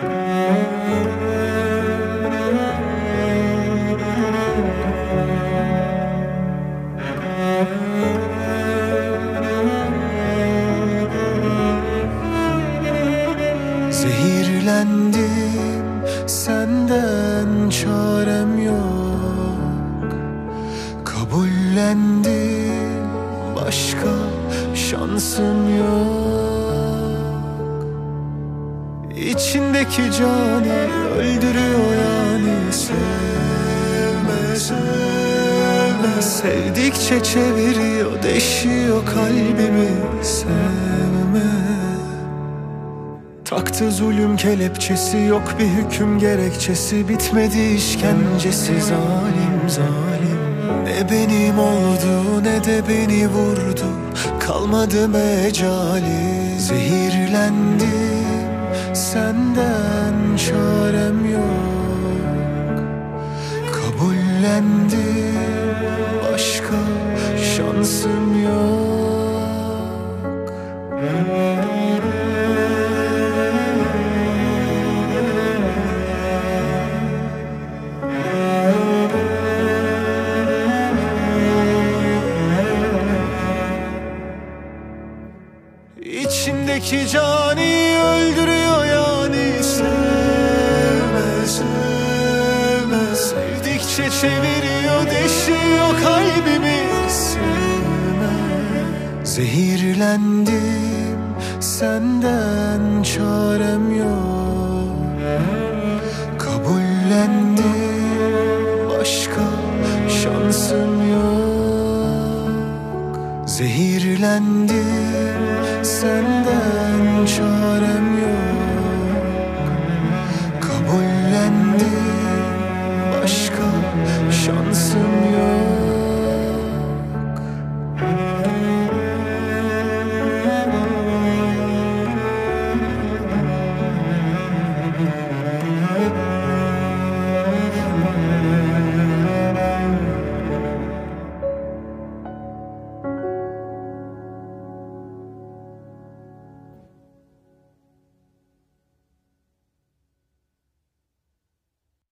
Zehirlendim, senden çarem yok. Kabullendim, başka şansım yok. İçindeki cani öldürüyor yani. Sevme, sevme, sevdikçe çeviriyor, deşiyor kalbimi. Sevme, taktı zulüm kelepçesi, yok bir hüküm gerekçesi. Bitmedi işkencesi, zalim zalim. Ne benim oldu ne de beni vurdu, kalmadı mecali. Zehirlendim, senden çarem yok. Kabullendim, başka şansım yok. İçindeki cani öldürüyor yani. Sevme, sevme, sevdikçe çeviriyor, deşiyor kalbimi. Sevme, zehirlendim, senden çarem yok.